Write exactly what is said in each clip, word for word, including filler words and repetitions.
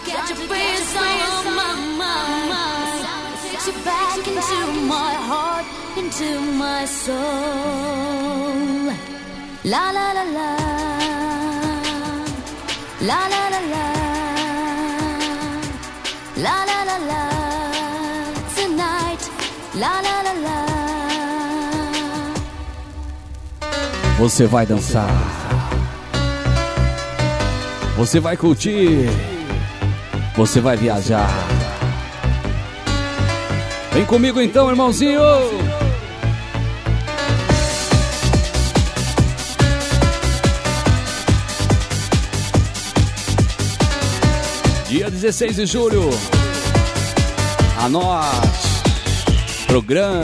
get your face on my mind. Takes you back into my heart, into my soul. La la la la, la la la la, la la la la. Tonight, la la la la. Você vai dançar. Você vai curtir. Você vai viajar. Vem comigo então, irmãozinho. Dia dezesseis de julho. A nós. Programa.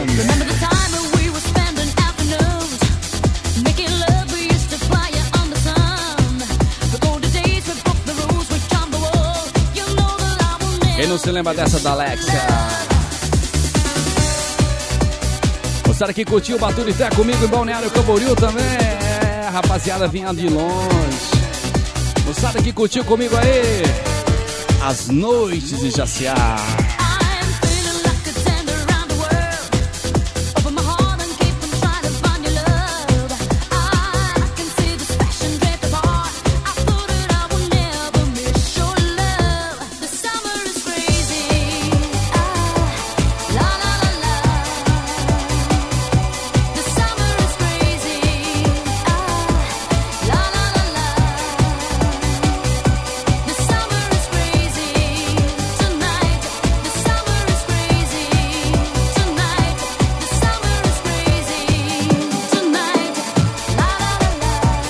Quem não se lembra dessa da Alexia? Moçada que curtiu o Baturité comigo em Balneário Camboriú também. É, rapaziada vinha de longe. Moçada que curtiu comigo aí as noites de Jaciá.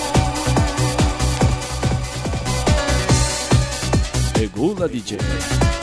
D J.